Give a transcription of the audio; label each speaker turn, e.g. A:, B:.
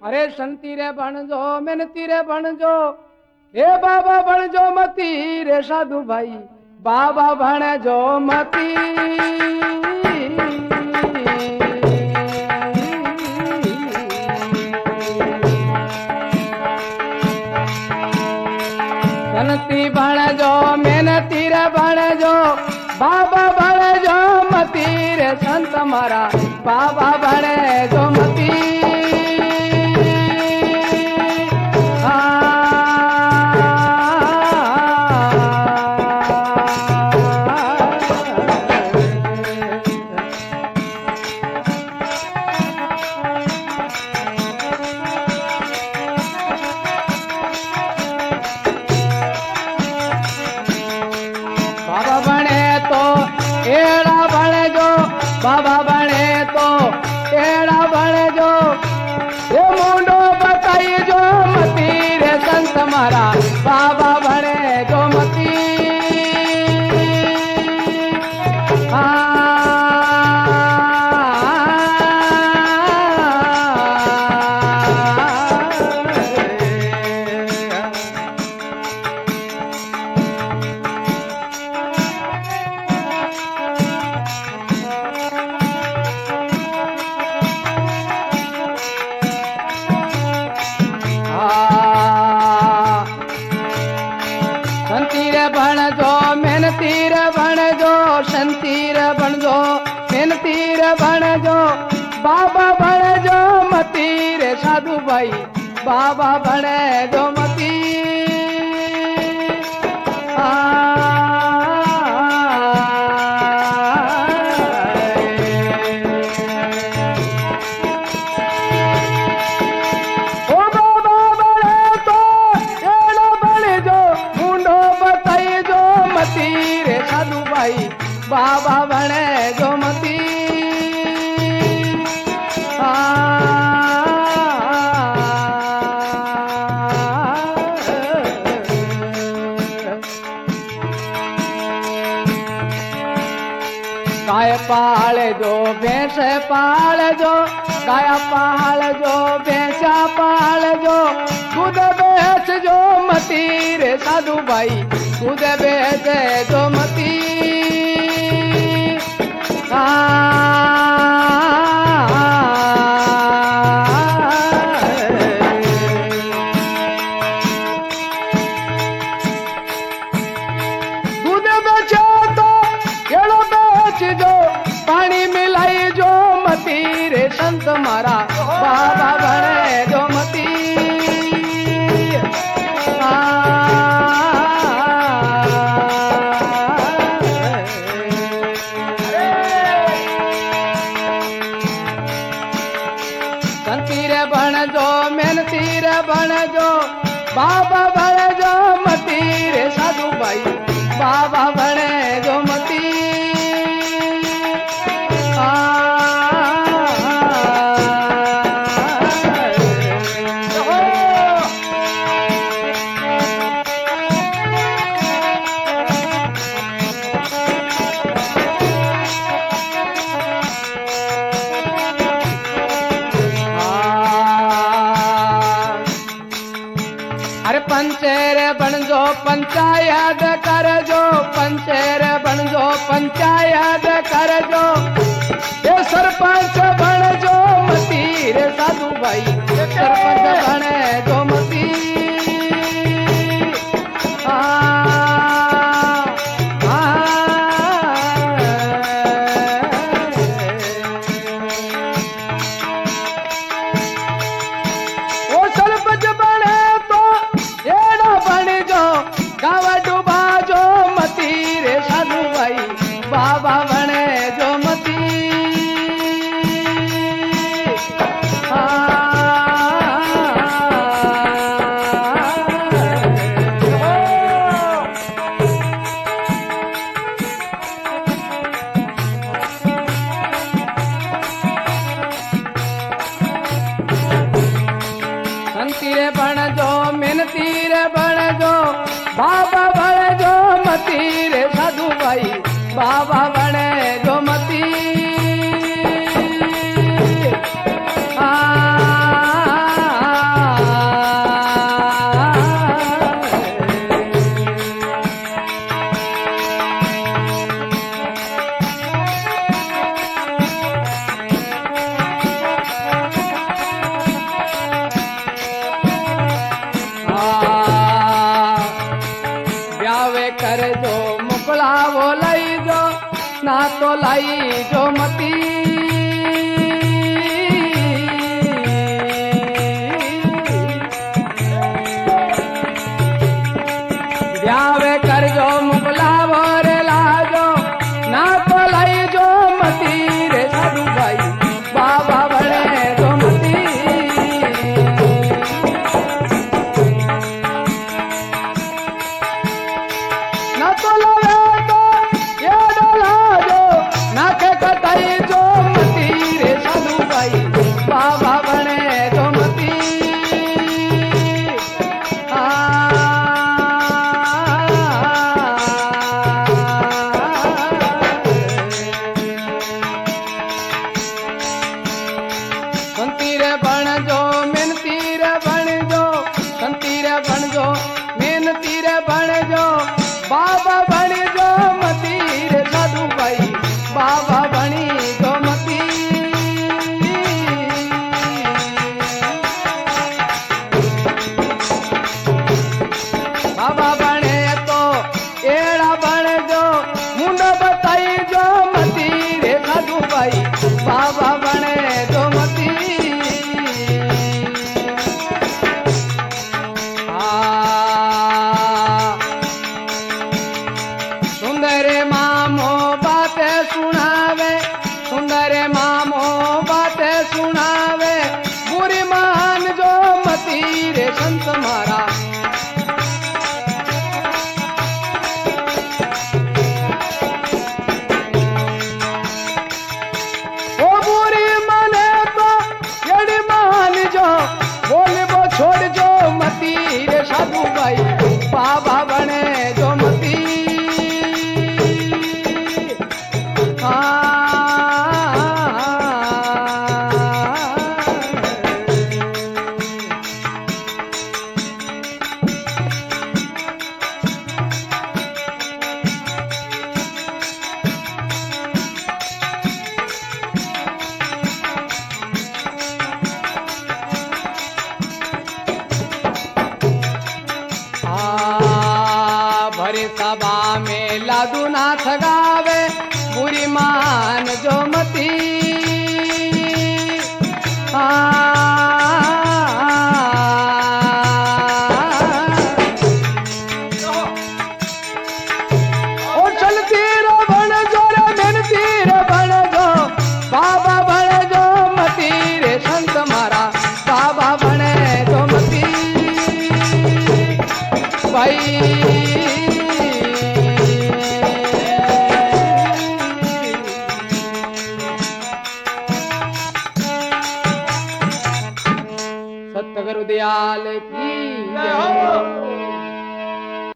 A: अरे संती रे बणजो मेहनती रे बणजो हे बाबा बणजो मती रे साधु भाई बाबा बणजो मती संती बणजो मेहनती रे बणजो बाबा बणजो मती रे संत मारा बाबा बणजो मती बाबा बने तो एड़ा बने जो ये मुंडो बताई जो मती रे संत मारा बाबा बने जो मती मेहनतीर बणजो संतीर बणजो मेहनतीर बणजो बाबा बणजो मती रे साधु भाई बाबा बणजो मती बाबा बने जो मती गाय पाल जो भैंस पाल जो गाया पाल जो भैंसा पाल जो दूध बेच जो मती रे साधु भाई दूध बेच जो मती दूध बेचो तो केड़ो बेच जो पानी मिलाई जो मती रे संत मारा बाबा बने जो मती बणजो मेहनती रे बणजो बाबा बणजो मती रे साधु भाई बाबा बणजो मती पंचेर बणजो पंचायत करजो पंचेर बणजो पंचायत करजो ये सरपंच बणजो मती रे साधु भाई सरपंच बने जो मती गावा डूबा जो मती रे साधु भाई बाबा बने तो लाई जो मती ब्यावे कर जो मुगला भरे लाजो ना तो लाई जो मती रे साधु भाई बाबा बने जो मती ना तो लवे तो ये डोला जो ना के कटाई जो मती रे साधु भाई बाबा बने जो मती संती रे बन जो मेहनती रे बन जो संती रे बन जो मेहनती रे बन जो बाबा बनी जो मती रे साधु भाई बाबा बनी जो मती बाबा बने तो एड़ा बन जो मुंड बताई जो मती रे साधु भाई बाबा बने जो मती सुंदर मामो बातें सुनावे सुंदर मामो बातें सुनावे बुरी मान जो मती रे संत मारा ओ बुरी माने तो यड़ी मान जो बोले वो छोड़ जो मती रे साधु भाई बाबा बने जो मती भरी सभा में लादू नाथ गावे बुरी मान जो मती ओ चलती रे बन जो रे मेहनती रे बन जो बाबा बने जो मती रे संत मारा बाबा बने जो मती भाई सतगुरु दयाल की जय।